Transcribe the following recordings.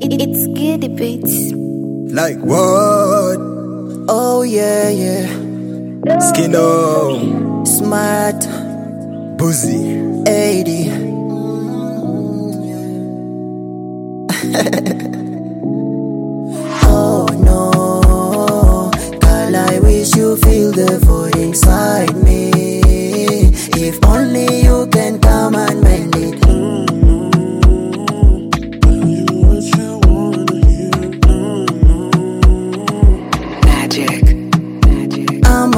It's Giddy Beats. Like what? Oh yeah, yeah. Skino, Smart, Boozy, 80. Oh no, girl, I wish you feel the void inside me. If only you can come and mend it. I'm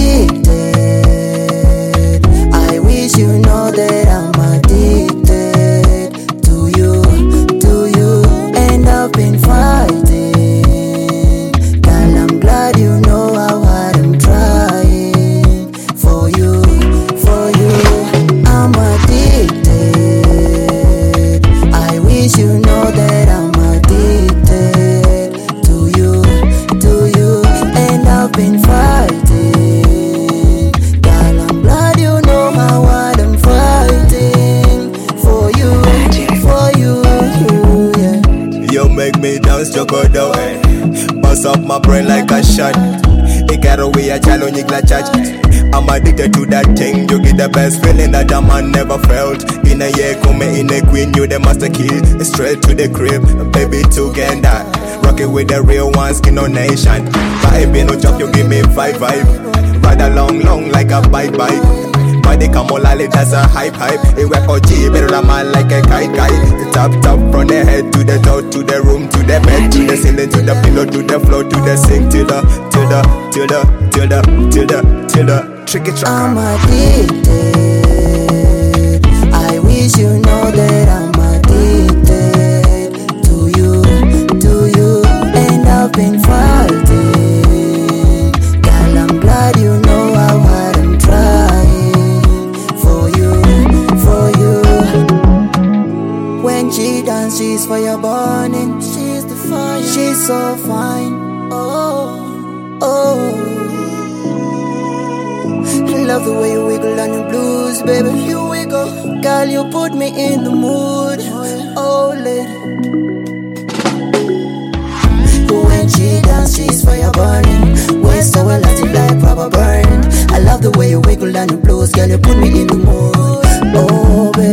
addicted. I wish you know that I'm addicted to you, and I've been fighting. Girl, I'm glad you know how hard I'm trying for you. I'm addicted. I wish you know that I'm addicted to you, and I've been fighting. Make me dance, chocodo, eh. Bust up my brain like a shot. It got away a challenge, chat. I'm addicted to that thing. You get the best feeling that a man never felt. In a year, come in a queen, you the master key. Straight to the crib, baby, together. Rock it with the real one, skin on nation. Vibe, no chop, you give me vibe. Ride along, like a bike. Body come all lolly, that's a hype. It work out G, better than man like a kite. Top from the head to the toe, to the room, to the bed, to the ceiling, to the pillow, to the floor, to the sink, till the tricky track. I'm addicted. I wish you know that I'm addicted to you, and I've been fighting. Girl, I'm glad you know how hard I'm trying for you. When she dances, she's fire burning. She's the fire. She's so fine. Oh. Love the way you wiggle on your blues, baby. You wiggle, girl. You put me in the mood. Oh, lady. When she dances, she's fire burning. Waist so elastic like rubber burn. I love the way you wiggle on your blues, girl. You put me in the mood. Oh, baby.